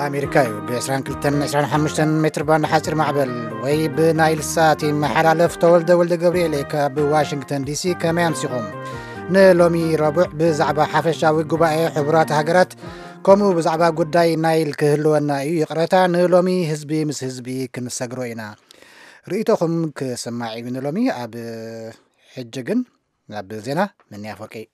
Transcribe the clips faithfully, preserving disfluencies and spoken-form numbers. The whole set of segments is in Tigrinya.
أمريكا بعشرين كلتن عشرين حمشتن متر بان حاسر معبل وي بنايل ساتي محلالف تولد ولد جبريليك بواشنطن دي سي كمان سيقوم نلومي ربع بزعبة حفشاوي قبائي حبرات هجرات كومو بزعبة قداي نايل كهلونا يقرأتا نلومي هزبي مس هزبي كنسجروينا رئيتكم كسماعي من نلومي أب حججن أب زينة من يافوكي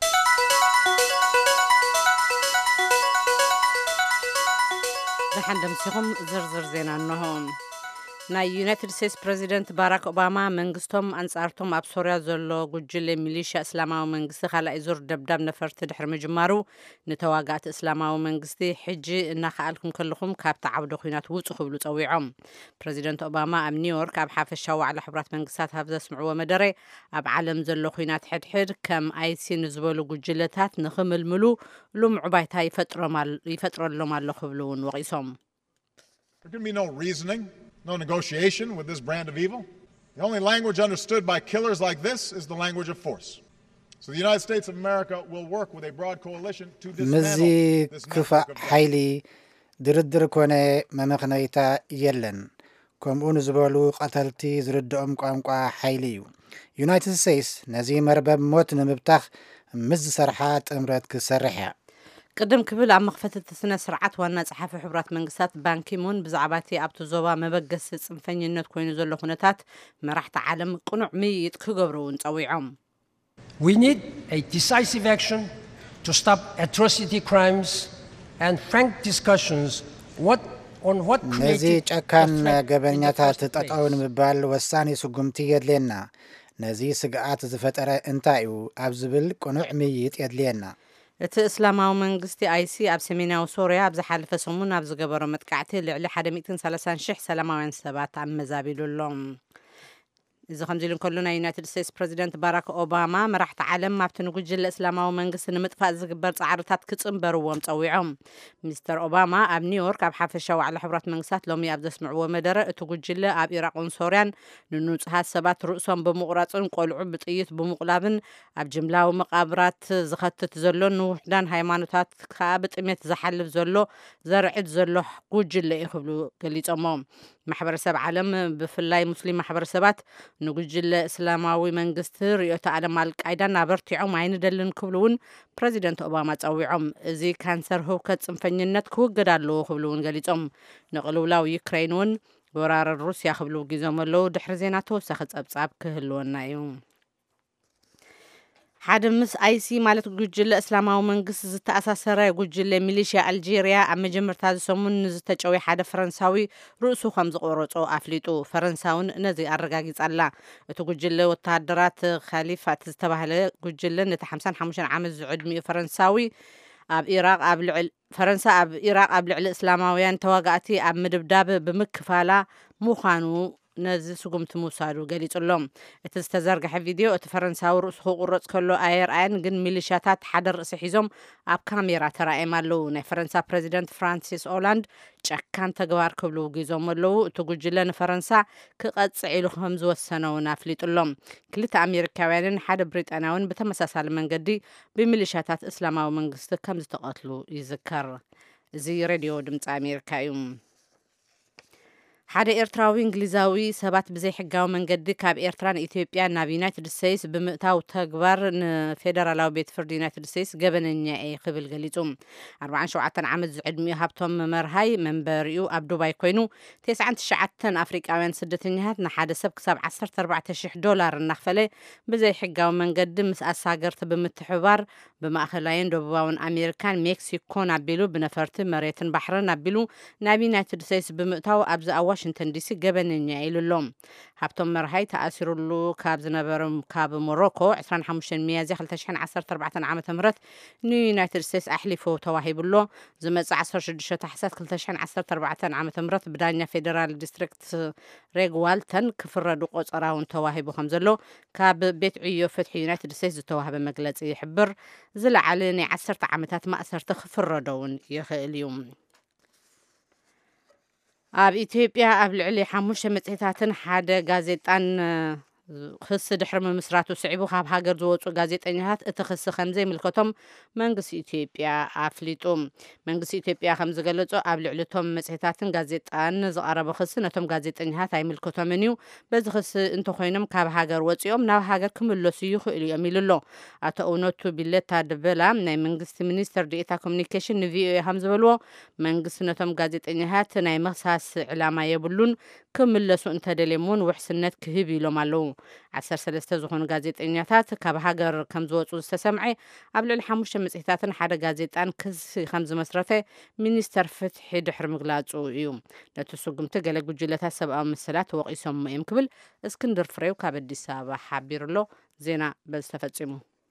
دحن دمسيهم زرزر زينا أنهم ናይ ዩናይትድ ስቴትስ ፕሬዚደንት ባራክ ኦባማ መንግስቶም አንጻርቶም ኣብ ሶርያ ዘሎ ጉጅለ ሚሊሽያ እስላማዊ መንግስቲ ካልኣይ ዙር ደብዳብ ነፈርቲ ድሕሪ ምጅማሩ ንተዋጋእቲ እስላማዊ መንግስቲ ሕጂ እናኸኣልኩም ከለኹም ካብቲ ዓውደ ኩናት ውፁ ክብሉ ፀዊዖም ፕሬዚደንት ኦባማ ኣብ ኒውዮርክ ኣብ ሓፈሻዊ ዋዕላ ሕቡራት መንግስታት ኣብ ዘስምዕዎ መደረ ኣብ ዓለም ዘሎ ኩናት ሕድሕድ ከም ኣይሲ ንዝበሉ ጉጅለታት ንኽምልምሉ ልሙዕ ባይታ ይፈጥረሎም ኣሎ ክብሉ እውን ወቂሶም No negotiation with this brand of evil. The only language understood by killers like this is the language of force. So the United States of America will work with a broad coalition to dismantle this network of حيلي دردر كونه ممخنيتا يلن كمون زبالو قتلتي زردهم قامقا حيليو United States نزي مربب موت نمبتخ مز سرحات امرت كسرحها قدم كبل عم مخفتة سنة سرعات وانا صحافي حبرات منقسات بانكيمون بزعباتي ابتو زوبا مبقس صنفني النت كوينو زلو خونتات مرحت عالم قنوع ميت كغبرو نطويعهم. We need a decisive action to stop atrocity crimes and frank discussions what on what نزي كان قبلنياتات تتقاون مبال وساني سقمتي يدلينا نزي سقعات زفترة انتايو ابزبل قنوع ميت يدلينا እቲ እስላማዊ መንግስቲ አይሲ ኣብ ሰሜናዊ ሶርያ ኣብ ዝሓለፈ ሰሙን ኣብ ዝገበሮ መጥቃዕቲ ልዕሊ one hundred thirty ሺህ ሰላማውያን ሰባት ኣመዛቢሉሎም እዚ ከምዚ ኢሉ ከሎ ናይ ዩናይትድ ስቴትስ ፕሬዚደንት ባራክ ኦባማ መራሕቲ ዓለም ኣብቲ ንጉጅለ እስላማዊ መንግስቲ ንምጥፋእ ዝግበር ጻዕርታት ክጽምበርዎም ፀዊዖም ሚስተር ኦባማ ኣብ ኒውዮርክ ኣብ ሓፈሻዊ ዋዕላ ሕቡራት መንግስታት ሎሚ ኣብ ዘስምዕዎ መደረ እቲ ጉጅለ ኣብ ኢራቅን ሶርያን ንንጹሃት ሰባት ርእሶም ብምቁራፅን ቆልዑ ብጥይት ብምቁላብን ኣብ ጅምላዊ መቃብራት ዝኸትት ዘሎ ንውሕዳን ሃይማኖታት ከዓ ብጥሜት ዝሓልፍ ዘሎ ዘርዕት ዘሎ ጉጅለ ይኽብሉ ገሊፆሞም ማሕበረሰብ ዓለም ብፍላይ ሙስሊም ማሕበረሰባት ንጉጅለ እስላማዊ መንግስቲ ርእዮተ ዓለም አልቃይዳን ኣበርቲዖም ኣይንደልን ክብሉውን ፕሬዚደንት ኦባማ ፀዊዖም እዚ ካንሰር ህውከት ጽንፈኝነት ክውገድ ኣለዎ ክብሉውን ገሊፆም ንቕልውላው ዩክሬን እውን ወራር ሩስያ ክብሉ ጊዜም ኣለዉ ድሕሪ ዜና ተወሳኺ ፀብጻብ ክህልወና እዩ ሓደ ምስ አይሲ ማለት ጉጅለ እስላማዊ መንግስቲ ዝተኣሳሰረ ጉጅለ ሚሊሽያ አልጄሪያ ኣብ መጀመርታ ሰሙን ዝተጨዊ ሓደ ፈረንሳዊ ርእሱ ከም ዝቆረጾ ኣፍሊጡ ፈረንሳውን ነዚ ኣረጋጊጻላ እቲ ጉጅለ ወታደራት ኻሊፋት ዝተባህለ ጉጅለ ነቲ ሓምሳን ሓሙሽተን ዓመት ዝዕድሚኡ ፈረንሳዊ ኣብ ኢራቅ ኣብ ልዕል ፈረንሳ ኣብ ኢራቅ ኣብ ልዕሊ እስላማውያን ተዋጋእቲ ኣብ ምድብዳብ ብምክፋላ ምዃኑ ነዚ ስጉምቲ ምውሳዱ ገሊጹሎም እቲ ዝተዘርግሐ ቪድዮ እቲ ፈረንሳዊ ርእሱ ክቁረፅ ከሎ ኣየርኣየን ግን ሚሊሻታት ሓደ ርእሲ ሒዞም ኣብ ካሜራ ተራእዮም ኣለዉ ናይ ፈረንሳ ፕሬዚደንት ፍራንሲስ ኦላንድ ጨካን ተግባር ክብሉ ጊዞም ኣለዉ እቲ ጉጅለ ንፈረንሳ ክቐፅዕ ኢሉ ከም ዝወሰነ እውን ኣፍሊጡሎም ክልተ ኣሜሪካውያንን ሓደ ብሪጣንያውን ብተመሳሳሊ መንገዲ ብሚሊሻታት እስላማዊ መንግስቲ ከም ዝተቐትሉ ይዝከር እዚ ሬድዮ ድምፂ ኣሜሪካ እዩ ሓደ ኤርትራዊ እንግሊዛዊ ሰባት ብዘይ ሕጋዊ መንገዲ ካብ ኤርትራን ኢትዮጵያ ናብ ዩናይትድ ስቴትስ ብምእታው ተግባር ንፌደራላዊ ቤት ፍርዲ ዩናይትድ ስቴትስ ገበነኛ እየ ክብል ገሊጹ ኣርባዓን ሸውዓተን ዓመት ዝዕድሚኡ ሃብቶም መርሃይ መንበሪኡ ኣብ ዱባይ ኮይኑ ትስዓን ትሽዓተን ኣፍሪቃውያን ስደተኛታት ንሓደ ሰብ ክሳብ ዓሰርተ ኣርባዕተ ሽሕ ዶላር እናኽፈለ ብዘይ ሕጋዊ መንገዲ ምስ ኣሳገርቲ ብምትሕባር ብማእኸላይን ደቡባውን ኣሜሪካን ሜክሲኮን ኣቢሉ ብነፈርቲ መሬትን ባሕርን ኣቢሉ ናብ ዩናይትድ ስቴትስ ብምእታው ኣብዚ ዋሽንግተን ዲሲ ገበነኛ ኢሉሎም ሃብቶም መርሃይ ተኣሲሩሉ ካብ ዝነበሮም ካብ ሞሮኮ عشرين وخمسة ሚያዝያ ክልተ ሽሕ ዓሰርተ ኣርባዕተ ዓመተ ምህረት ንዩናይትድ ስቴትስ ኣሕሊፉ ተዋሂብሎ ዝመጽእ ዓሰርተ ሽዱሽተ ታሕሳስ ክልተ ሽሕ ዓሰርተ ኣርባዕተ ዓመተ ምህረት ብዳኛ ፌደራል ዲስትሪክት ሬግ ዋልተን ክፍረዱ ቆፀራውን ተዋሂቡ ከም ዘሎ ካብ ቤት ዕዮ ፍትሒ ዩናይትድ ስቴትስ ዝተዋህበ መግለፂ ይሕብር ዝለዓለ ናይ ዓሰርተ ዓመታት ማእሰርቲ ክፍረዶውን ይኽእል እዩ ኣብ ኢትዮጵያ ኣብ ልዕሊ ሓሙሽተ መጽሔታትን ሓደ ጋዜጣን ክስ ድሕሪ ምምስራቱ ስዒቡ ካብ ሃገር ዝወፁ ጋዜጠኛታት እቲ ክስ ከም ዘይምልከቶም መንግስቲ ኢትዮጵያ ኣፍሊጡ መንግስቲ ኢትዮጵያ ከም ዝገለጾ ኣብ ልዕሊቶም መጽሔታትን ጋዜጣን ዝቐረበ ክስ ነቶም ጋዜጠኛታት ኣይምልከቶምን እዩ በዚ ክስ እንተኮይኖም ካብ ሃገር ወፂኦም ናብ ሃገር ክምለሱ ይኽእሉ እዮም ኢሉ ኣሎ ኣቶ እውነቱ ቢለታ ደበላ ናይ መንግስቲ ሚኒስትር ዴኤታ ኮሙኒኬሽን ንቪኦኤ ከም ዝበልዎ መንግስቲ ነቶም ጋዜጠኛታት ናይ መክሳስ ዕላማ የብሉን ክምለሱ እንተደልየውን ውሕስነት ክህብ ኢሎም ኣለዉ ዓሰርተ ሰለስተ ዝኾኑ ጋዜጠኛታት ካብ ሃገር ከም ዝወፁ ዝተሰምዐ ኣብ ልዕሊ ሓሙሽተ መጽሔታትን ሓደ ጋዜጣን ክስ ከም ዝመስረተ ሚኒስተር ፍትሒ ድሕሪ ምግላጹ እዩ ነቲ ስጉምቲ ገለ ጉጅለታት ሰብኣዊ መሰላት ወቂሶም እዮም ክብል እስክንድር ፍሬው ካብ አዲስ አበባ ሓቢሩሎ ዜና በዝ ተፈጺሙ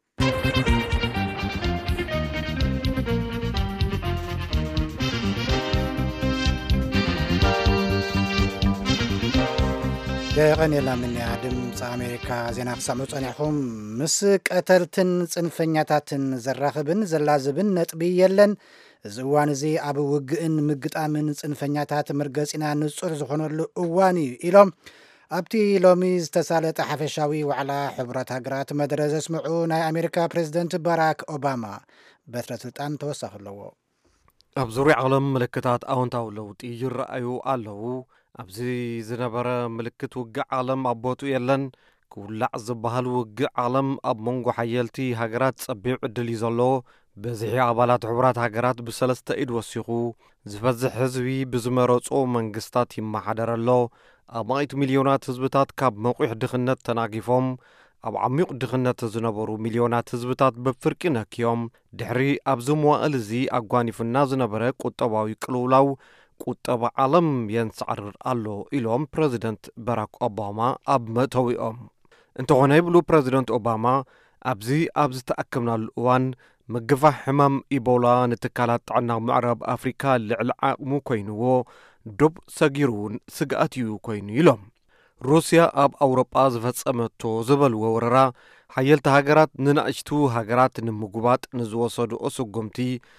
ደቀን የላምን ያ ድምፂ ኣሜሪካ ዜና ክሰምዑ ጸኒሕኩም ምስ ቀተልትን ጽንፈኛታትን ዘራኽብን ዘላዝብን ነጥቢ የለን እዚ እዋን እዚ ኣብ ውግእን ምግጣምን ጽንፈኛታት ምርገፂና ንጹር ዝኾነሉ እዋን እዩ ኢሎም ኣብቲ ሎሚ ዝተሳለጠ ሓፈሻዊ ዋዕላ ሕብረት ሃገራት መደረ ዘስምዑ ናይ ኣሜሪካ ፕሬዚደንት ባራክ ኦባማ በትረ ስልጣን ተወሳኺ ኣለዎ ኣብ ዙርያ ዓለም ምልክታት ኣዎንታዊ ለውጢ ይረኣዩ ኣለዉ ኣብዚ ዝነበረ ምልክት ውግእ ዓለም ኣቦቱ የለን ክውላዕ ዝበሃል ውግእ ዓለም ኣብ መንጎ ሓየልቲ ሃገራት ጸቢብ ዕድል እዩ ዘሎ በዝሒ ኣባላት ሕብራት ሃገራት ብሰለስተ ኢድ ወሲኹ ዝፈዝሕ ህዝቢ ብዝመረጾ መንግስታት ይመሓደር ኣሎ ኣብ መቶ ሚልዮናት ህዝብታት ካብ መቑሕ ድኽነት ተናጊፎም ኣብ ዓሚቕ ድኽነት ዝነበሩ ሚልዮናት ህዝብታት በፍርቂ ነኪዮም ድሕሪ ኣብዚ መዋእል እዚ ኣጓኒፍና ዝነበረ ቁጠባዊ ቅልውላው ቁጠባ ዓለም የንሰዓርር ኣሎ ኢሎም ፕሬዚደንት ባራክ ኦባማ ኣብ መእተዊኦም እንተኾነ ይብሉ ፕሬዚደንት ኦባማ ኣብዚ ኣብ ዝተኣከብናሉ እዋን ምግፋሕ ሕማም ኢቦላ ንትካላት ጥዕና ምዕራብ ኣፍሪካ ልዕሊ ዓቕሙ ኮይኑዎ ዶብ ሰጊሩን ስግኣት እዩ ኮይኑ ኢሎም ሩስያ ኣብ ኣውሮጳ ዝፈጸመቶ ዝበልዎ ወረራ ሓየልቲ ሃገራት ንናእሽቱ ሃገራት ንምጉባጥ ንዝወሰዱ ስጉምቲ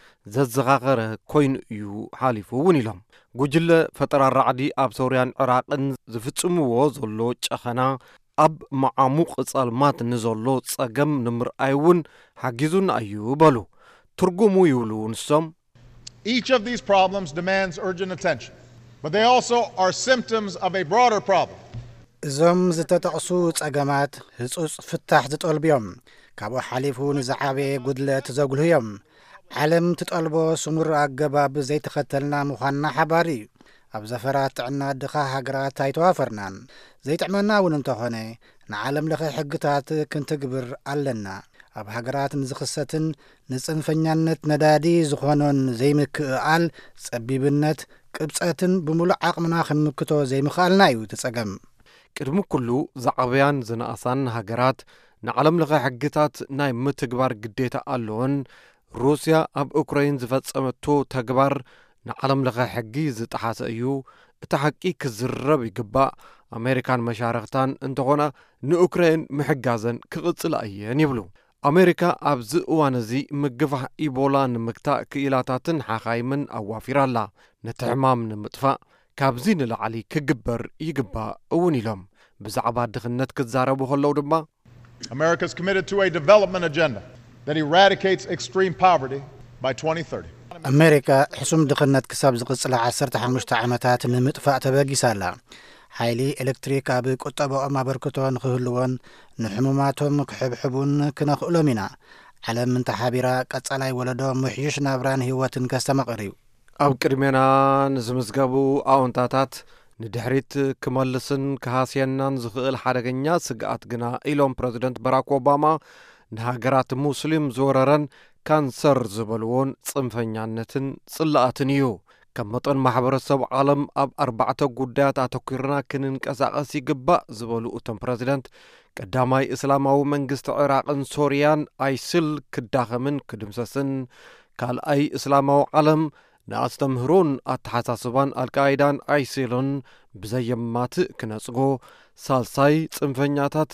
ዘዘኻኸረ ኮይኑ እዩ ሓሊፉ እውን ኢሎም ጉጅለ ፈጠራ ራዕዲ ኣብ ሶርያን ዕራቅን ዝፍጽምዎ ዘሎ ጨኸና ኣብ መዓሙቕ ጸልማት ንዘሎ ጸገም ንምርኣይ እውን ሓጊዙና እዩ በሉ ትርጉሙ ይብሉ ንሶም Each of these problems demands urgent attention, but they also are symptoms of a broader problem. እዞም ዝተጠቕሱ ጸገማት ህጹጽ ፍታሕ ዝጠልቡ እዮም ካብኡ ሓሊፉ ንዝዓበየ ጉድለት ዘጉልሁ እዮም ዓለም ትጠልቦ ስሙር ኣገባብ ዘይተኸተልና ምዃንና ሓባር እዩ ኣብ ዘፈራት ጥዕና ድኻ ሃገራት ኣይተዋፈርናን ዘይጥዕመና እውን እንተኾነ ንዓለም ለኸ ሕግታት ክንትግብር ኣለና ኣብ ሃገራት ንዝኽሰትን ንጽንፈኛነት ነዳዲ ዝኾኖን ዘይምክእኣል ጸቢብነት ቅብፀትን ብምሉእ ዓቕምና ክንምክቶ ዘይምኽኣልና እዩ ትጸገም ቅድሚ ኩሉ ዝዓበያን ዝነኣሳን ሃገራት ንዓለም ለኸ ሕግታት ናይ ምትግባር ግዴታ ኣለዎን ሩስያ ኣብ ኡክራይን ዝፈጸመቶ ተግባር ንዓለም ለኸ ሕጊ ዝጠሓሰ እዩ እቲ ሓቂ ክዝረብ ይግባእ ኣሜሪካን መሻርክታን እንተኾነ ንኡክራይን ምሕጋዘን ክቕጽላ እየን ይብሉ ኣሜሪካ ኣብዚ እዋን እዚ ምግፋሕ ኢቦላ ንምግታእ ክኢላታትን ሓኻይምን ኣዋፊራላ ነቲ ሕማም ንምጥፋእ ካብዚ ንላዕሊ ክግበር ይግባእ እውን ኢሎም ብዛዕባ ድኽነት ክዛረቡ ከለዉ ድማ America is committed to a development agenda that eradicates extreme poverty by twenty thirty. ኣሜሪካ ሕሱም ድኽነት ክሳብ ዝቕጽላ ዓሰርተ ሓሙሽተ ዓመታት ንምጥፋእ ተበጊሳላ ሓይሊ ኤሌክትሪክ ኣብ ቁጠብኦም ኣበርክቶ ንክህልዎን ንሕሙማቶም ክሕብሕቡን ክነኽእሎም ኢና ዓለም እንተሓቢራ ቀጻላይ ወለዶ ምሕይሽ ናብራን ህይወትን ከስተመቕር እዩ ኣብ ቅድሜና ንዝምዝገቡ ኣዎንታታት ንድሕሪት ክመልስን ክሃስየናን ዝኽእል ሓደገኛ ስግኣት ግና ኢሎም ፕሬዚደንት ባራክ ኦባማ ንሃገራት ሙስሊም ዝወረረን ካንሰር ዝበልዎን ጽንፈኛነትን ጽላኣትን እዩ ከም መጠን ማሕበረሰብ ዓለም ኣብ ኣርባዕተ ጉዳያት ኣተኲርና ክንንቀሳቐስ ይግባእ ዝበሉ እቶም ፕሬዚደንት ቀዳማይ እስላማዊ መንግስቲ ዕራቅን ሶርያን ኣይስል ክዳኸምን ክድምሰስን ካልኣይ እስላማዊ ዓለም ንኣስተምህሮን ኣተሓሳስባን ኣልቃይዳን ኣይሲልን ብዘየማትእ ክነጽጎ ሳልሳይ ጽንፈኛታት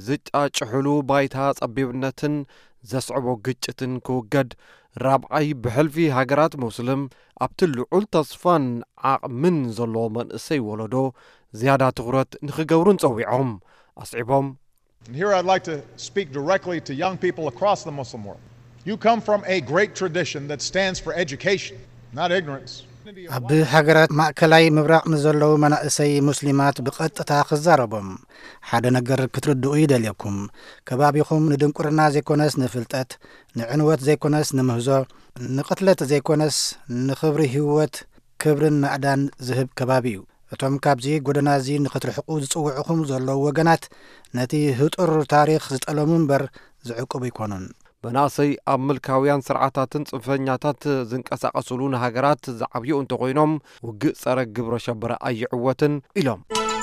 ንዝጫጭሕሉ ባይታ ጸቢብነትን ዘስዕቦ ግጭትን ክውገድ ራብዓይ ብሕልፊ ሃገራት ሙስሊም ኣብቲ ልዑል ተስፋን ዓቕምን ዘለዎ መንእሰይ ወለዶ ዝያዳ ትኹረት ንኽገብሩን ጸዊዖም ኣስዒቦም And here I'd like to speak directly to young people across the Muslim world. You come from a great tradition that stands for education, not ignorance. ኣብ ሃገራት ማእከላይ ምብራቕ ንዘለዉ መናእሰይ ሙስሊማት ብቐጥታ ክዛረቦም ሓደ ነገር ክትርድኡ ይደልየኩም ከባቢኹም ንድንቁርና ዘይኮነስ ንፍልጠት ንዕንወት ዘይኮነስ ንምህዞ ንቕትለት ዘይኮነስ ንኽብሪ ህይወት ክብርን ማዕዳን ዝህብ ከባቢ እዩ እቶም ካብዚ ጎደና እዚ ንኽትርሕቁ ዝጽውዑኹም ዘለዉ ወገናት ነቲ ህጡር ታሪኽ ዝጠለሙ እምበር ዝዕቅቡ ይኮኑን በናሰይ ኣብ ምልካውያን ስርዓታትን ጽንፈኛታት ዝንቀሳቐስሉ ንሃገራት ዝዓብዩ እንተኾይኖም ውግእ ጸረ ግብረ ሸበረ ኣይዕወትን ኢሎም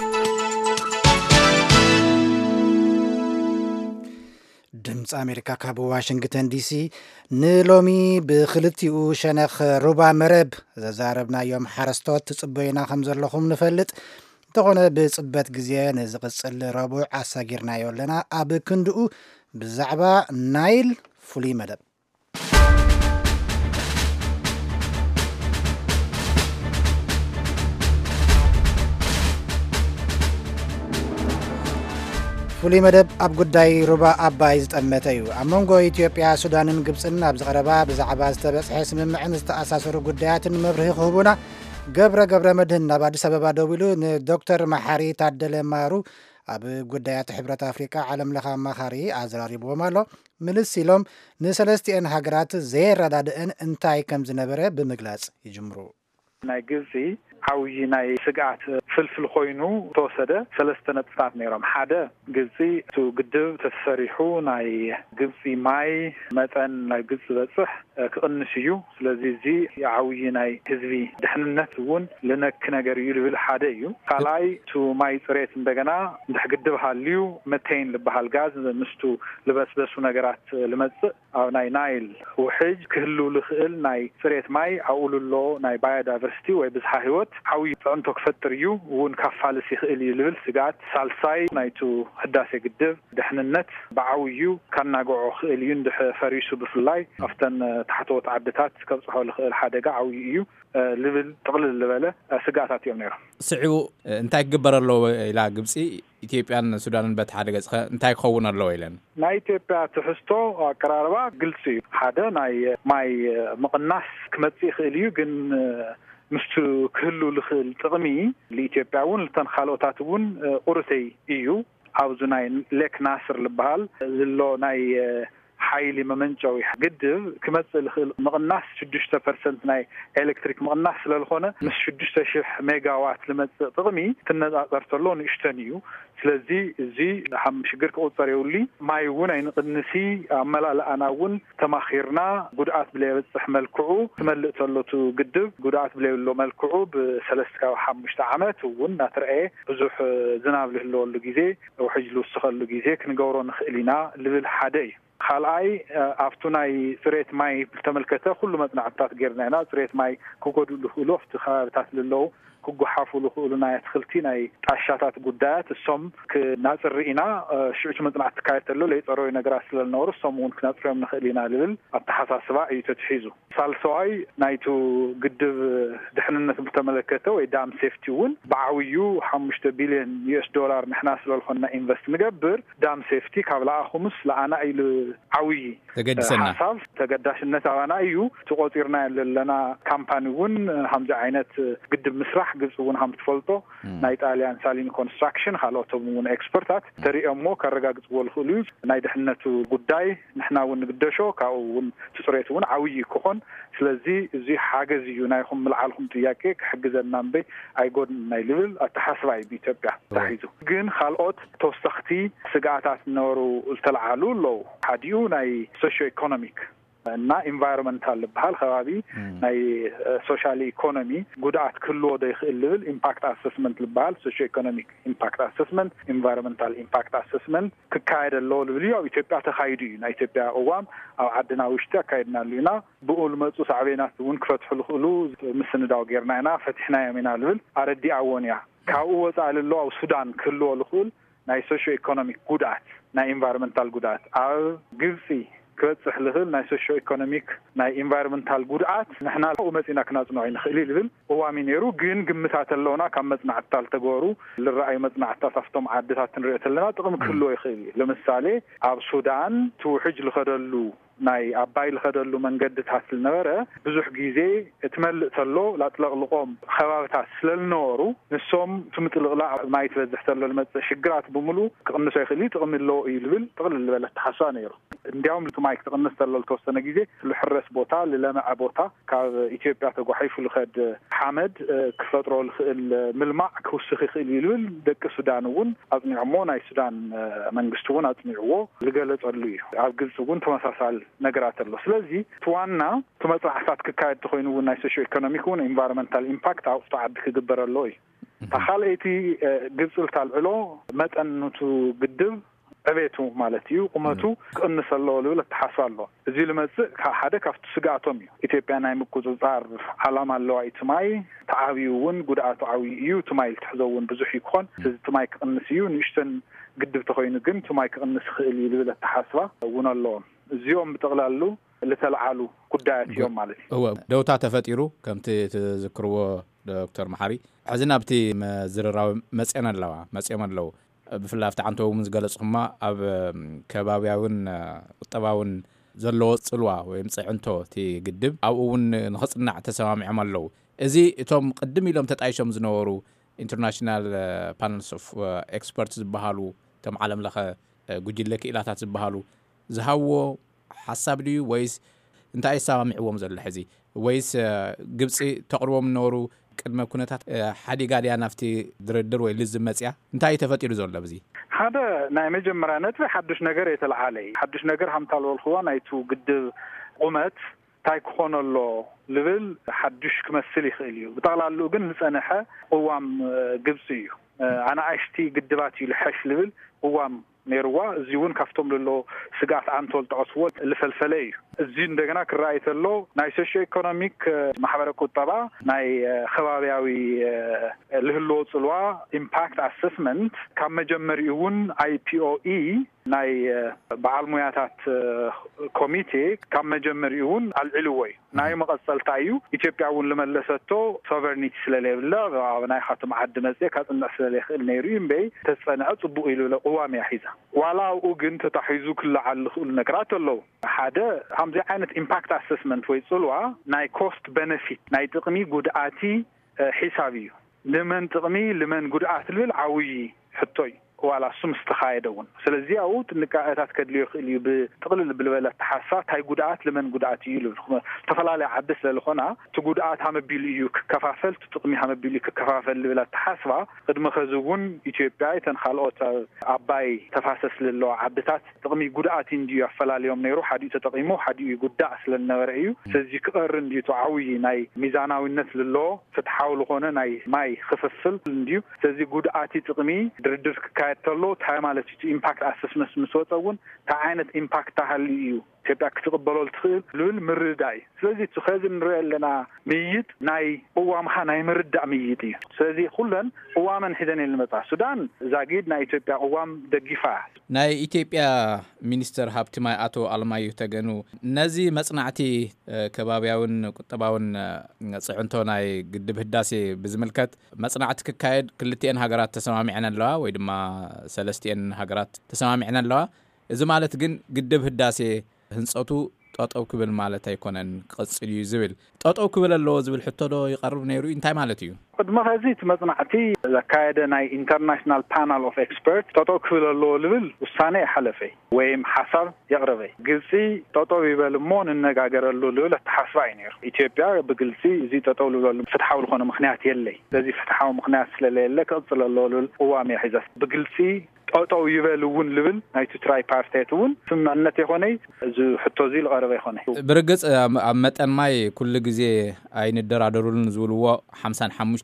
ድምፂ ኣሜሪካ ካብ ዋሽንግተን ዲሲ ንሎሚ ብክልቲኡ ሸነኽ ሩባ መረብ ዘዛረብናዮም ሓረስቶት ትጽበዩና ከም ዘለኹም ንፈልጥ እንተኾነ ብጽበት ግዜ ንዝቕጽል ረቡዕ ኣሳጊርናዮ ኣለና ኣብ ክንድኡ ብዛዕባ ናይል ፍሉይ መደብ ፍሉይ መደብ ኣብ ጉዳይ ሩባ ኣባይ ዝጠመተ እዩ ኣብ መንጎ ኢትዮጵያ ሱዳንን ግብፅን ኣብ ዝቐረባ ብዛዕባ ዝተበጽሐ ስምምዕን ዝተኣሳሰሩ ጉዳያትን መብርሂ ክህቡና ገብረ ገብረ መድህን ናብ ኣዲስ ኣበባ ደው ኢሉ ንዶክተር መሓሪ ታደለ ማሩ ኣብ ጉዳያት ሕብረት ኣፍሪቃ ዓለም ለኸ ኣማኻሪ ኣዘራሪቦም ኣሎ ምልስ ኢሎም ንሰለስቲአን ሃገራት ዘየረዳድአን እንታይ ከም ዝነበረ ብምግላጽ ይጅምሩ ናይ ግብፂ ዓውይ ናይ ስጋት ፍልፍል ኮይኑ ተወሰደ ሰለስተ ነጥብታት ነይሮም ሓደ ግብፂ ቱ ግድብ ተሰሪሑ ናይ ግብፂ ማይ መጠን ናይ ግብፂ በጽሕ ክቕንስ እዩ ስለዚ እዚ ዓውይ ናይ ህዝቢ ድሕንነት እውን ልነክ ነገር እዩ ልብል ሓደ እዩ ካልኣይ ቱ ማይ ጽሬት እንደገና እንድሕ ግድብ ሃልዩ መቴን ልበሃል ጋዝ ምስቱ ልበስበሱ ነገራት ልመጽእ ኣብ ናይ ናይል ውሕጅ ክህሉ ልኽእል ናይ ጽሬት ማይ ኣውሉሎ ናይ ባዮዳይቨርሲቲ ወይ ብዝሓ ህይወት ዓውይ ጥዕንቶ ክፈጥር እዩ እውን ካፋልስ ይኽእል እዩ ልብል ስጋት ሳልሳይ ናይቱ ህዳሴ ግድብ ድሕንነት ብዓውዩ ካናግዖ ክእል እዩ እንድሕ ፈሪሱ ብፍላይ ኣፍተን ታሕተወት ዓድታት ከብጽሖ ልኽእል ሓደጋ ዓውይ እዩ ልብል ጥቕልል ዝበለ ስጋታት እዮም ነይሮም ስዒቡ እንታይ ክግበር ኣለዎ ኢላ ግብፂ ኢትዮጵያን ሱዳንን በቲ ሓደ ገጽ እንታይ ክኸውን ኣለዎ ኢለን ናይ ኢትዮጵያ ትሕዝቶ ኣቀራርባ ግልጽ እዩ ሓደ ናይ ማይ ምቕናስ ክመጽእ ይኽእል እዩ ግን ምስቱ ክህሉ ልኽእል ጥቕሚ ለኢትዮጵያ እውን ልተን ካልኦታት እውን ቁርተይ እዩ ኣብዚ ናይ ሌክ ናስር ልበሃል ዘሎ ናይ ሓይሊ መመንጨዊ ግድብ ክመጽእ ልኽእል ምቕናስ ሽዱሽተ ፐርሰንት ናይ ኤሌክትሪክ ምቕናስ ስለልኾነ ምስ ሽዱሽተ ሽሕ ሜጋዋት ልመጽእ ጥቕሚ ትነጻጸር ተሎ ንእሽተን እዩ ስለዚ እዚ ሓም ሽግር ክቁጸር የውሊ ማይ እውን ኣይንቕንሲ ኣመላልኣና እውን ተማኺርና ጉድኣት ብለይበጽሕ መልክዑ ትመልእ ተሎቱ ግድብ ጉድኣት ብለይብሎ መልክዑ ብሰለስተ ካብ ሓሙሽተ ዓመት እውን እናተረአየ ብዙሕ ዝናብ ልህልወሉ ግዜ ውሕጅ ልውስኸሉ ግዜ ክንገብሮ ንኽእል ኢና ልብል ሓደ እዩ ካልኣይ ኣብቱ ናይ ጽሬት ማይ ተመልከተ ኩሉ መጽናዕትታት ጌርና ኢና ጽሬት ማይ ክጎድሉ ልኽእሉ ኣብቲ ከባቢታት ልለው ክጓሓፉ ልኽእሉ ናይ ኣትክልቲ ናይ ጣሻታት ጉዳያት እሶም ክናጽሪ ኢና ሽዑ መጽናዕቲ ካየድ ተሎ ለይጸረዩ ነገራት ስለልነበሩ እሶም እውን ክናጽርዮም ንኽእል ኢና ልብል ኣተሓሳስባ እዩ ተትሒዙ ሳልሰዋይ ናይቱ ግድብ ድሕንነት ብተመለከተ ወይ ዳም ሴፍቲ እውን ብዓውዩ ሓሙሽተ ቢልዮን ዩኤስ ዶላር ንሕና ስለልኾንና ኢንቨስት ንገብር ዳም ሴፍቲ ካብ ለኣኹምስ ለኣና ኢሉ ዓውይ ተገድሰና ሓሳብ ተገዳሽነት ኣባና እዩ ተቆጢርና ያለና ካምፓኒ እውን ሃምዚ ዓይነት ግድብ ምስራሕ ግብጽ እውን ሃም ትፈልጦ ናይ ጣልያን ሳሊን ኮንስትራክሽን ካልኦቶም እውን ኤክስፐርታት ተሪኦሞ ካረጋግጽዎ ልኽእሉ ናይ ድሕነቱ ጉዳይ ንሕና እውን ንግደሾ ካብኡ እውን ጽሬት እውን ዓውይ ክኾን ስለዚ እዚ ሓገዝ እዩ ናይኹም ምልዓልኩም ጥያቄ ክሕግዘና እምበይ ኣይጎድን ናይ ልብል ኣተሓስባ እዩ ብኢትዮጵያ ተሒዙ ግን ካልኦት ተወሰኽቲ ስጋኣታት ነበሩ ዝተለዓሉ ኣለዉ ሓዲኡ ናይ ሶሽዮ ኢኮኖሚክ እና ኢንቫይሮንመንታል ልበሃል ከባቢ ናይ ሶሻል ኢኮኖሚ ጉድኣት ክህልዎ ዶ ይኽእል ልብል ኢምፓክት ኣሰስመንት ልበሃል ሶሽዮ ኢኮኖሚክ ኢምፓክት ኣሰስመንት ኢንቫይሮንመንታል ኢምፓክት ኣሰስመንት ክካየድ ኣለዎ ልብል እዩ ኣብ ኢትዮጵያ ተኻይዱ እዩ ናይ ኢትዮጵያ እዋም ኣብ ዓድና ውሽጢ ኣካይድናሉ ኢና ብኡ ልመፁ ሳዕቤናት እውን ክፈትሑ ልኽእሉ ምስንዳው ጌርና ኢና ፈቲሕናዮም ኢና ልብል ኣረዲኣዎን እያ ካብኡ ወፃኢ ልሎ ኣብ ሱዳን ክህልዎ ልኽእል ናይ ሶሽዮ ኢኮኖሚክ ጉድኣት ናይ ኢንቫይሮንመንታል ጉድኣት ኣብ ግብፂ كبصح لهل ناي سوشيو ايكونوميك ناي انفايرمنتال غودات نحنا ومصينا كناصنو نخلي لهل هو مينيرو جين قمتات اللونا كم مصنعتال تغورو للراي مصنعتات افتم عادታት نريتلنا ጥቅም ክህሉ ይኽእል ለምሳሌ ኣብ ሱዳን ትውሕጅ ለኸደሉ ናይ ኣባይ ለኸደሉ መንገድታት ስለነበረ ብዙሕ ግዜ እትመልእ ተሎ ላጥለቅልቆም ከባቢታት ስለልነበሩ ንሶም ትምጥልቅላ ማይ ትበዝሕ ተሎ ለመጽእ ሽግራት ብምሉ ክቅንሶ ይኽእል ጥቅምሎ ይልብል ጥቅልል ዝበለ ተሓሳብ ነይሩ እንዲያውም ለማይ ክቅንስ ተሎ ለተወሰነ ግዜ ለሕረስ ቦታ ለለማዕ ቦታ ካብ ኢትዮጵያ ተጓሒፉ ለኸድ ሓመድ ክፈጥሮ ለኽእል ምልማዕ ክውስኽ ይኽእል ይልብል ደቂ ሱዳን እውን ኣጽኒዕሞ ናይ ሱዳን መንግስት እውን ኣጽኒዕዎ ዝገለጸሉ እዩ ኣብ ግብጽ እውን ተመሳሳሊ ነገራት ኣሎ ስለዚ ትዋና ተመጽሓፋት ክካየድ ተኮይኑ ናይ ሶሺዮ ኢኮኖሚክ እውን ኢንቫይሮንመንታል ኢምፓክት ኣውጥቶ ዓዲ ክግበረሎ እዩ ተኻለይቲ ግብጽ ልታልዕሎ መጠንቱ ግድብ ዕቤቱ ማለት እዩ ቁመቱ ቅንሰሎ ልብል ተሓሳሎ እዚ ለመጽእ ሓደ ካብቱ ስጋቶም እዩ ኢትዮጵያ ናይ ምቁጽጻር ዓላማ ኣለዋ ኢትማይ ተዓቢውን ጉዳኣቱ ዓዊ እዩ ትማይ ልትሕዘውን ብዙሕ ይኮን እዚ ትማይ ቅንስ እዩ ንሽተን ግድብ ተኮይኑ ግን ትማይ ቅንስ ክእል ልብል ተሓስባ እውን ኣሎ እዚኦም ብጠቅላሉ ለተልዓሉ ጉዳያት እዮም ማለት እዩ هو ደውታ ተፈጢሩ ከምቲ ተዝክርዎ ዶክተር መሐሪ ሕዝና ብቲ መዝረራዊ መጽአና ኣለዋ መጽአም ኣለዋ ብፍላፍት አንተውም ዝገለጽኩማ ኣብ ከባቢያውን ቁጠባውን ዘለዎ ጽልዋ ወይም ጽዕንቶ ቲ ግድብ ኣብውን ንኽጽናዕ ተሰማሚዖም ኣለዉ እዚ እቶም ቅድም ኢሎም ተጣይሾም ዝነበሩ ኢንተርናሽናል ፓነልስ ኦፍ ኤክስፐርትስ ዝበሃሉ ተም ዓለም ለኸ ጉጅለ ክኢላታት ዝበሃሉ ዝሃዎ ሓሳብ ድዩ ወይስ እንታይ ሰማሚዕዎም ዘሎ ሕዚ ወይስ ግብጽ ተቅርቦም ነበሩ ቅድመ ኩነታት ሓዲጋ ዲያ ናፍቲ ድርድር ወይ ልዝ መጽያ እንታይ ተፈጢሩ ዘሎ በዚ ሓደ ናይ መጀመርያ ነጥብ ሓድሽ ነገር የተለዓለይ ሓድሽ ነገር ሃምታልወልኹዋ ናይቱ ግድብ ቁመት ታይ ክኾነሎ ልብል ሓድሽ ክመስል ይኽእል እዩ ብጠቕላሉ ግን ዝጸንሐ ቅዋም ግብጽ እዩ ኣና ኣሽቲ ግድባት እዩ ልሐሽ ልብል ቅዋም ነርዋ እዚውን ካፍቶም ለሎ ስጋት አንቶል ተዕስዎ ለፈልፈለ እዩ እዚ እንደገና ክራይ ተሎ ናይ ሶሺዮ ኢኮኖሚክ ማሕበረ ቁጠባ ናይ ከባቢያዊ ለህሎ ጽልዋ ኢምፓክት አሰስመንት ካብ መጀመሪውን አይ ፒ ኦ ኢ ናይ በዓል ሙያታት ኮሚቴ ካብ መጀመሪውን አልዕልወይ ናይ መቀጸልታ እዩ ኢትዮጵያውን ለመለሰቶ ሶቨርኒቲ ስለሌብለ ናይ ኻትም ዓድ መጽእ ካጽንዕ ስለሌኽእል ነይሩ እምበይ ተጸንዐ ጽቡቕ ኢሉ ለቅዋም ያሒዛ ዋላው ግን ተታሒዙ ክልዓል ልኽእል ነገራት ኣለዉ ሓደ ከምዚ ዓይነት ኢምፓክት አሰስመንት ወይ ጽልዋ ናይ ኮስት ቤነፊት ናይ ጥቕሚ ጉድኣቲ ሒሳብ እዩ ለመን ጥቕሚ ለመን ጉድኣት ልብል ዓውይ ሕቶይ ዋላ ሱም ዝተኻየደውን ስለዚ ኣው ጥንቃቄታት ከድልዩ ይኽእል እዩ ብጥቕልል ብልበለ ተሓሳብ ታይ ጉድኣት ለመን ጉድኣት እዩ ልብል ተፈላለየ ዓዲ ስለዝኾና እቲ ጉድኣት ሃመቢሉ እዩ ክከፋፈል ጥቕሚ ሃመቢሉ ክከፋፈል ልብል ተሓስባ ቅድሚ ኸዚ እውን ኢትዮጵያ እተን ካልኦት ኣባይ ተፋሰስ ዘለዎ ዓድታት ጥቕሚ ጉድኣት እንዲዩ ኣፈላልዮም ነይሩ ሓዲኡ ተጠቂሙ ሓዲኡ ጉዳእ ስለነበረ እዩ ስለዚ ክቐር እንዲዩ ዓውይ ናይ ሚዛናዊነት ልሎ ፍትሓዊ ዝኾነ ናይ ማይ ክፍፍል እንዲዩ ስለዚ ጉድኣቲ ጥቕሚ ድርድር ተሎ ታይ ማለት እዩ ኢምፓክት አሰስመንት መስወጣውን ታይ ዓይነት ኢምፓክት ታህሊ እዩ ኢትዮጵያ ክትቀበሎ ትኽእል ልብል ምርዳይ ስለዚ ትኸዝ ንረለና ምይጥ ናይ ቅዋምኻ ናይ ምርዳእ ምይጥ እዩ ስለዚ ኩለን ቅዋመን ሒዘን ልመጣ ሱዳን ዛጊድ ናይ ኢትዮጵያ ቅዋም ደጊፋ ናይ ኢትዮጵያ ሚኒስተር ሃብቲ ማይ አቶ አልማዩ ተገኑ ነዚ መጽናዕቲ ከባቢያውን ቁጠባውን ጽዕንቶ ናይ ግድብ ህዳሴ ብዝምልከት መጽናዕቲ ክካየድ ክልቲአን ሃገራት ተሰማሚዕና ኣለዋ ወይ ድማ ሰለስቲአን ሃገራት ተሰማሚዕና ኣለዋ እዚ ማለት ግን ግድብ ህዳሴ ህንጸቱ ጣጣው ክብል ማለት አይኮነን ቅጽል እዩ ዝብል ጣጣው ክብል ኣሎ ዝብል ሕቶዶ ይቀርብ ነይሩ እንታይ ማለት እዩ ቅድመ ኸዚ ትመጽናዕቲ ዘካየደ ናይ ኢንተርናሽናል ፓነል ኦፍ ኤክስፐርት ጣጣው ክብል ኣሎ ልብል ውሳኔ ሓለፈይ ወይም ሓሳብ ይቅርበይ ግልጺ ጣጣው ይበልሞ ንነጋገረሉ ልብል ተሓስባ ነይሩ ኢትዮጵያ ብግልጺ እዚ ጣጣው ልበሉ ፍትሓዊ ዝኾነ ምክንያት የለይ ስለዚ ፍትሓዊ ምክንያት ስለሌለ ቅጽል ኣሎ ልብል ቅዋም ያሒዛስ ብግልጺ ጣጣው ይበልውን ልብል ናይቲ ትራይ ፓርቲውን ስምዕነት ይኾነይ እዚ ሕቶዚ ልቀረበ ይኾነይ ብርግጽ ኣብ መጠን ማይ ኩሉ ግዜ ኣይንደራደሩልን ዝብልዎ ሓምሳ ወሓሙሽተ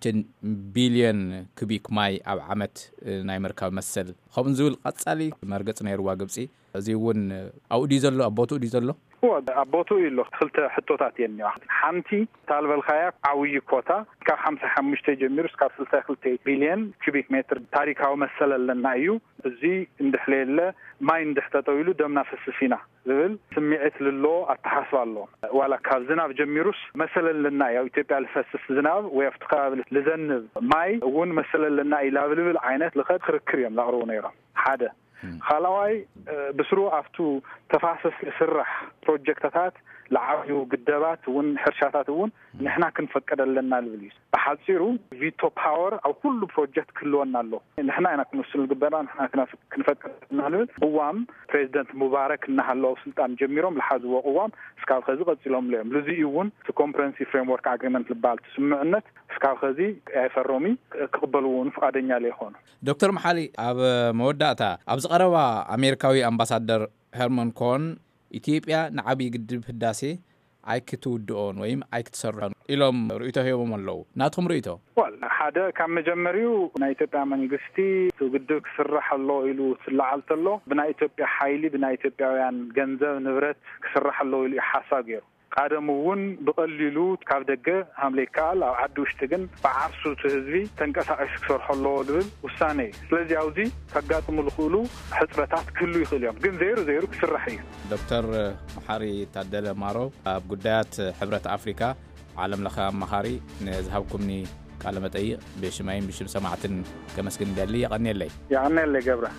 ቢልዮን ኩቢክ ማይ ኣብ ዓመት ናይ መርከብ መሰል ከምኡ ዝብል ቀጻሊ መርገጽ ነይርዋ ግብጺ እዚ እውን ኣውዲ ዘሎ ኣቦቱ ዲ ዘሎ هو أبوتو إلو خلت حطوتات يعني واحد حمتي طالب الخياك عوي كوتا كا خمسة حمشتي جميرس كا خلت خلتي بليون كوبيك متر تاريخه مثلا لنا أيو زي اندحليله ما يندحت طويلو دمنا في السفينة زبل سمعت للو التحاسب الله ولا كالزناب جميروس مثلا لنا يا إثيوبيا الفسس زناب ويفتقابل لزنب ماي ون مثلا لنا إلى بلبل عينات لخد خركريم لأرونيرا حدا خلاوي بسرو أفتو تفاصيل سرح بروجكتات لعبوا قدابات ون حرشاتات ون نحنا كنفكر لنا البوليس بحاصيرو فيتو باور او كل بروجكت كلونا له نحنا انا كنوصل القبران نحنا كنفكر لنا قوام بريزيدنت مبارك نحلو سلطان جميرهم لحازوا قوام سكال خزي قصيلهم لهم لذي يون في كومبرنسي فريم ورك اجريمنت لبال تسمعنت سكال خزي يفرمي كقبلون فقادنيا ليهون دكتور محالي اب موداتا ابز قربا امريكاوي امباسادر هيرمان كون ኢትዮጵያ ንዓቢ ግድብ ህዳሴ አይክትውድኦን ወይም አይክትሰራን ኢሎም ርኢቶ ሄቦም አለው ናቶም ርኢቶ ወል ሓደ ካብ መጀመሪያው ናይ ኢትዮጵያ መንግስቲ ግድብ ክስራሕ ኣሎ ኢሉ ስላዓልተሎ ብናይ ኢትዮጵያ ሓይሊ ብናይ ኢትዮጵያውያን ገንዘብ ንብረት ክስራሕ ኣሎ ኢሉ ሓሳብ ገይሩ قادمون بقللو كاف دقة همليكال أو عدوش تجن بعرسو تهزبي تنقص كسر حلو دبل والثاني لذي عاوزي كقاتم الخلو حسرتات كله يخليهم جن زيرو زيرو كسر رحية دكتور محاري تعدل مارو بقدات حبرة أفريقيا عالم لخا محاري نذهبكمني كلمة أي بشماين بشم سماعة كمسكن دالي يغني اللي يغني اللي قبره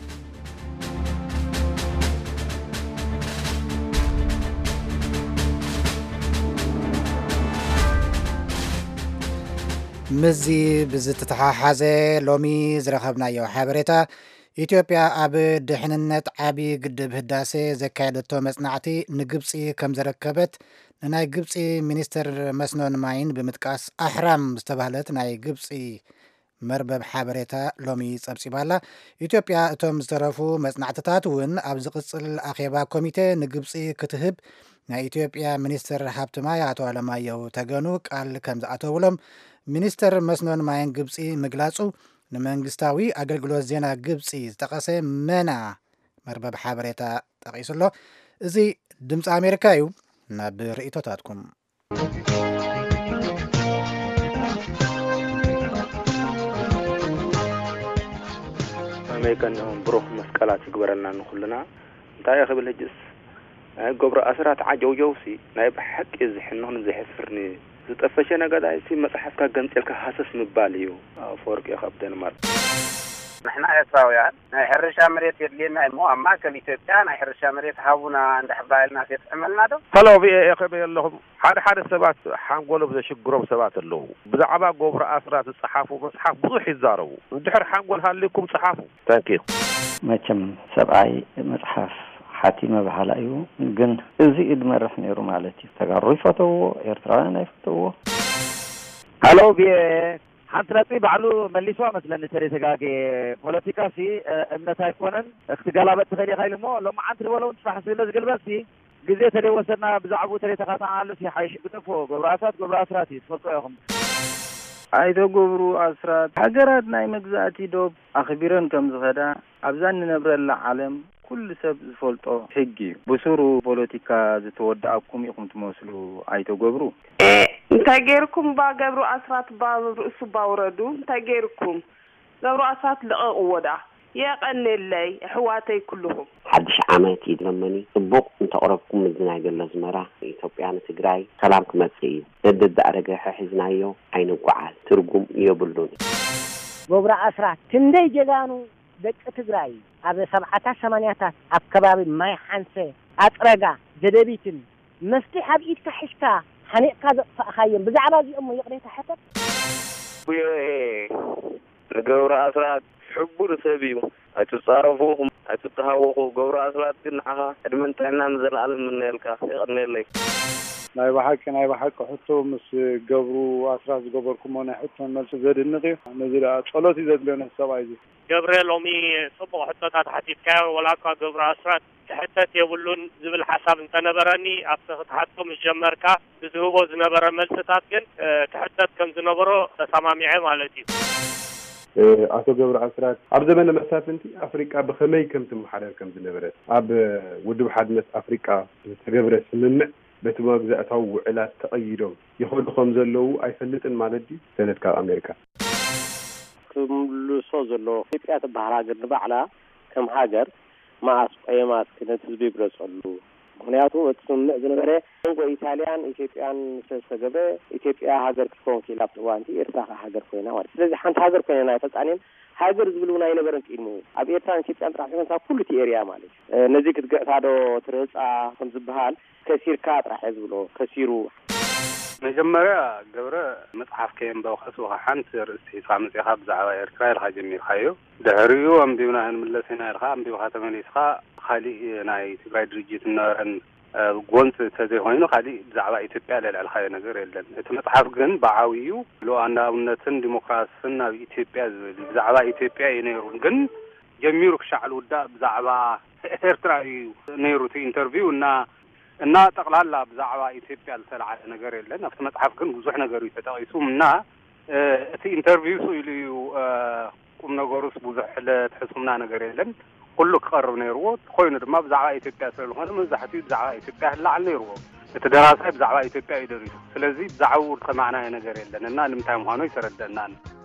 مزي بزتتحاحزه لومي زرخبنايو حبريتا ኢትዮጵያ ኣብ ድሕንነት ዓቢ ግድብ ህዳሴ ዘካየደቶ መጽናዕቲ ንግብፂ ከም ዘረከበት ናይ ግብፂ ሚኒስትር መስኖን ማይን ብምጥቃስ ኣሕራም ዝተባህለት ናይ ግብፂ መርበብ ሓበሬታ ሎሚ ጸብጺባላ ኢትዮጵያ እቶም ዝተረፉ መጽናዕትታት እውን ኣብ ዝቕጽል ኣኼባ ኮሚቴ ንግብፂ ክትህብ ናይ ኢትዮጵያ ሚኒስትር ሃብቲ ማይ ኣቶ አለማየሁ ተገኑ ቃል ከም ዝኣተውሎም ሚኒስትር መስኖን ማይን ግብፂ ምግላጹ ንመንግስታዊ ኣገልግሎት ዜና ግብፂ ዝተቐሰ መና መርበብ ሓበሬታ ጠቒሱሎ እዚ ድምፂ ኣሜሪካ እዩ ናብ ርእይቶታትኩም ኣሜሪካን ብሩኽ መስቀላት ይግበረልና ንኹልና እንታይ ይኽብል ሕጅስ ናይ ገብረ ኣስራት ዓጀውጀውሲ ናይ ብሓቂ ዝሕንኹን ዝሕፍርኒ ዝጠፈሸ ነገዳይሲ መጽሐፍካ ገንጤልካ ሐሰስ ምባል እዩ ፎርቅ የኸብ ደንማርክ نحن ኤርትራውያን ናይ ሕርሻ መሬት የድልየና እሞ ኣማ ከም ኢትዮጵያ ናይ ሕርሻ መሬት ሃቡና እንደሕባይልና ሲተመልና ዶ ሄሎ የኸበ የለኹም ሓደ ሓደ ሰባት ሓንጎሎም ዘሽግሮም ሰባት ኣለዉ ብዛዕባ ገብረ ኣስራት ዝጸሓፉ መጽሓፍ ብዙሕ ይዛረቡ እንድሕር ሓንጎል ሃልኩም ጸሓፉ ታንኪዩ መቸም ሰብኣይ መጽሐፍ حاتمه بحالا ايو ግን እዚ እድመርሕ ነይሩ ማለት እዩ ተጋሩ ይፈተዎ ኤርትራውያን አይፈተዎ ሃሎ ቢ ሓንትረጢ ባዕሉ መሊሷ መስለን ተሪ ተጋገ ፖለቲካ ሲ እምነት አይኮነን እክትገላበት ተኸዲ ኸይልሞ ሎም አንት ወለው ተፋሕስ ለዝገልበሲ ግዜ ተደወሰና ብዛዕቡ ተሪ ተኻታዓሉ ሲ ሓይሽ ብጥፎ ገብራሳት ገብራስራት ይፈቶ ይኹም አይቶ ገብሩ አስራት ሀገራት ናይ መግዛእቲ ዶብ አኽቢረን ከም ዝኸዳ አብዛን ነብረላ ዓለም كل سب زفولتو حقي بسورو بوليتيكا زتودعكم يقوم تمثلوا ايتو غبرو تاغيركم با غبرو اسرات با رؤسو باوردو تاغيركم غبرو اسرات لقودا يا قنلي حواتي كلهم حدش عامتي دمني طبق انت قربكم مزنا جل زمرا ኢትዮጵያን ትግራይ ሰላም ክመጽእ ደደደ አረገ ሕዝናዮ አይኑ ቋዓል ትርጉም ይብሉን غبرو اسرات ትንደይ ጀጋኑ ደቅ ትግራይ ኣብ ሰብዓታ ሰማንያታት ኣከባቢ ማይ ሓንሰ ኣጥረጋ ዘደቢትን መፍትሕ ኣብ ኢድካ ሒሽካ ሓኒቕካ ዘጥፋእኻዮም ብዛዕባ እዚኦም ይቕሬታ ሓተት ገብረ ኣስራት ሕቡር ሰብ እዩ ኣይትፃረፉኹም ኣይትተሃወኹ ገብረ ኣስራት ግን ንዓኻ ዕድመንታይና ንዘለኣለም ምንልካ ይቕርነለይ ናይ ባሓቂ ናይ ባሓቂ ሕቶ ምስ ገብሩ ኣስራት ዝገበርኩሞ ናይ ሕቶን መልሲ ዘድንቕ እዩ ነዚ ጸሎት እዩ ዘድልዮነ ሰብኣይ እዚ ገብርኤል ሎሚ ጽቡቕ ሕቶታት ሓቲትካዮ ወላኳ ገብረ ኣስራት ሕተት የብሉን ዝብል ሓሳብ እንተነበረኒ ኣብቲ ክትሓቶ ምስ ጀመርካ ብዝህቦ ዝነበረ መልስታት ግን ክሕተት ከም ዝነበሮ ተሰማሚዐ ማለት እዩ ኣቶ ገብሩ ኣስራት ኣብ ዘመነ መሳፍንቲ ኣፍሪቃ ብኸመይ ከም ትመሓደር ከም ዝነበረ ኣብ ውድብ ሓድነት ኣፍሪቃ ዝተገብረ ስምምዕ በቲ መግዛእታዊ ውዕላት ተቐይዶም ይኸዱ ከም ዘለዉ ኣይፈልጥን ማለት እዩ ሰነድ ካብ ኣሜሪካ ክምልሶ ዘሎ ኢትዮጵያ ትበሃል ሃገር ንባዕላ ከም ሃገር ማኣስ ቀየማት ክነት ህዝቢ ይግለጸሉ ምክንያቱ እቲ ስምምዕ ዝነበረ ንጎ ኢጣልያን ኢትዮጵያን ዝተገብረ ኢትዮጵያ ሃገር ክትኮን ክኢላ ብእዋንቲ ኤርትራ ሃገር ኮይና ማለት ስለዚህ ሓንቲ ሃገር ኮይና ናይ ፈጻኔን ሃገር ዝብሉና ይነበረን ቅድሙ ኣብ ኤርትራን ኢትዮጵያን ጥራሕ ኮይና ኩሉ ኤርያ ማለት ነዚ ክትገእታዶ ትርጻ ከም ዝበሃል ከሲርካ ጥራሕ ዝብሎ ከሲሩ መጀመሪያ ገብረ መጽሐፍ ከየንበው ከስው ሓንቲ ርእሲ ሳምጽኻ ብዛዕባ ኤርትራ ኢልካ ጀሚርካዮ ድሕሪኡ ኣንቢብና እንምለስና ኢልካ ኣንቢብካ ተመሊስካ ካሊእ ናይ ትግራይ ድርጅት ነበረን ጎንፅ ተዘይኮይኑ ካሊእ ብዛዕባ ኢትዮጵያ ለልዕልካዮ ነገር የለን እቲ መጽሓፍ ግን ብዓብዩ ሉኣላውነትን ዲሞክራሲን ኣብ ኢትዮጵያ ዝብል ብዛዕባ ኢትዮጵያ እዩ ነይሩ ግን ጀሚሩ ክሻዕ ልውዳእ ብዛዕባ ኤርትራ እዩ ነይሩ እቲ ኢንተርቪው እና እና ጠቅላላ ብዛዕባ ኢትዮጵያ ዝተልዓለ ነገር የለን ኣብቲ መጽሓፍ ግን ብዙሕ ነገር እዩ ተጠቂሱ እና እቲ ኢንተርቪው ኢሉ እዩ ቁም ነገሩስ ብዙሕ ለትሕስምና ነገር የለን ኩሉ ክቐርብ ነይርዎ ኮይኑ ድማ ብዛዕባ ኢትዮጵያ ስለዝኾነ መብዛሕትኡ ብዛዕባ ኢትዮጵያ ህላዓል ነይርዎ እቲ ደራሳይ ብዛዕባ ኢትዮጵያ እዩ ደሪሱ ስለዚ ብዛዕባኡ ተማዕናየ ነገር የለን እና ንምንታይ ምዃኑ ይተረድአና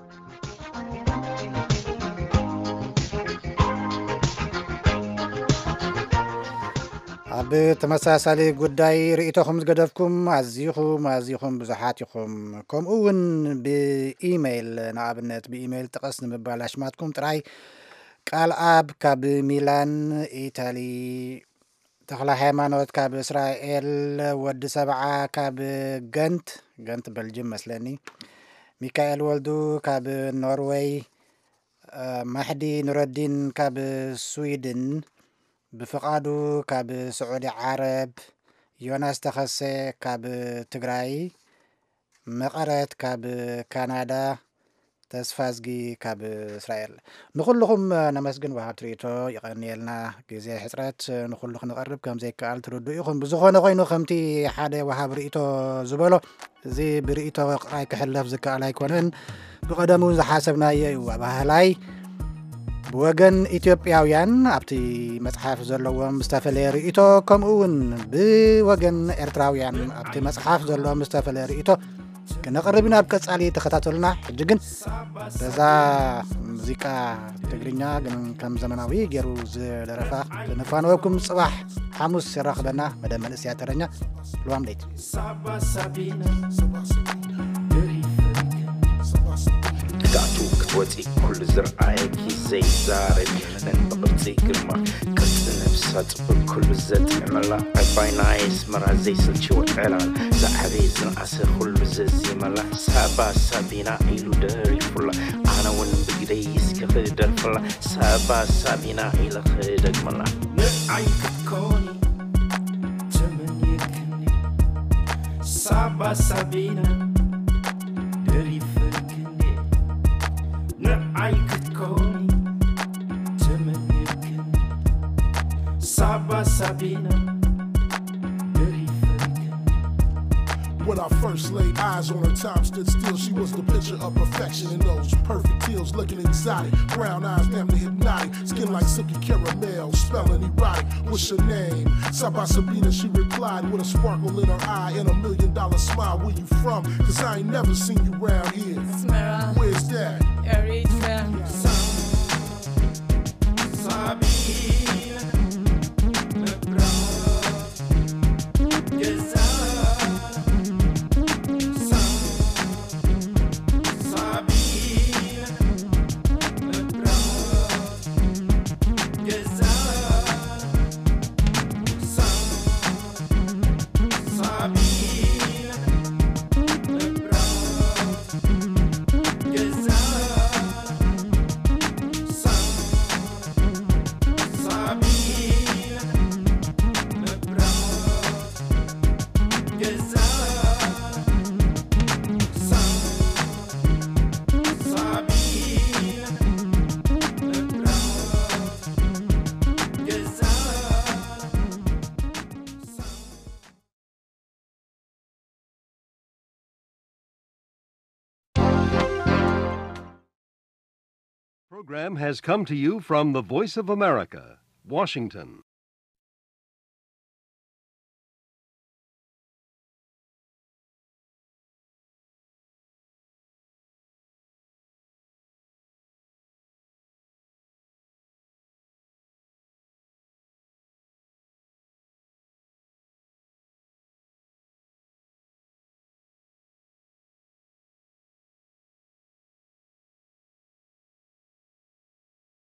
ኣብ ተመሳሳሊ ጉዳይ ርእይቶኹም ዝገደፍኩም ኣዝኹም ኣዝኹም ብዙሓት ኢኹም ከምኡ እውን ብኢሜይል ንኣብነት ብኢሜይል ጠቐስ ንምባል ኣሽማትኩም ጥራይ ቃል ኣብ ካብ ሚላን ኢታሊ ተኽለ ሃይማኖት ካብ እስራኤል ወዲ ሰብዓ ካብ ገንት ገንት በልጅም መስለኒ ሚካኤል ወልዱ ካብ ኖርዌይ ማሕዲ ኑረዲን ካብ ስዊድን ብፍቃዱ ካብ ስዑዲ ዓረብ ዮናስ ተኸሰ ካብ ትግራይ መቐረት ካብ ካናዳ ተስፋዝጊ ካብ እስራኤል ንኹልኹም ነመስግን ወሃብ ትርኢቶ ይቐኒየልና ግዜ ሕፅረት ንኹሉ ክንቐርብ ከም ዘይከኣል ትርድኡ ኢኹም ብዝኾነ ኮይኑ ከምቲ ሓደ ወሃብ ርእይቶ ዝበሎ እዚ ብርእይቶ ቃይ ክሕለፍ ዝከኣል ኣይኮነን ብቐደሙ ዝሓሰብናዮ እዩ ባህላይ ብወገን ኢትዮጵያውያን ኣብቲ መጽሓፍ ዘለዎም ዝተፈለየ ርእይቶ ከምኡ እውን ብወገን ኤርትራውያን ኣብቲ መጽሓፍ ዘለዎም ዝተፈለየ ርእይቶ ክነቕርብ ኢና ኣብ ቀጻሊ ተኸታተሉና ሕጂ ግን በዛ ሙዚቃ ትግርኛ ግን ከም ዘመናዊ ገይሩ ዝደረፋ ንፋንወኩም ጽባሕ ሐሙስ ይራኸበና መደብ መንእስያ ተረኛ ልዋም ለይት كتعتو كتوتي كل زرعايك زي زارب من بقبتي قرما كرت نفسات بكل زد عملا عباي نايس مرا زي سلشي وعلان زعبي زنعسر كل ززي ملا سابا سابينا إلو داري فلا أنا ون بقدي يسكفر در فلا سابا سابينا إلو خيدك ملا نعي كتكوني تمن يكني سابا سابينا داري I could call me Dominican Saba Sabina When I first laid eyes on her, time stood still. She was the picture of perfection in those perfect heels, looking exotic. Brown eyes, damn near hypnotic. Skin like silky caramel, spelling erotic. What's your name? Saba Sabina, she replied with a sparkle in her eye and a million dollar smile. Where you from? Cause I ain't never seen you round here. Smera. Where's that? Eritrea. Sabina. Sabina program has come to you from the Voice of America, Washington.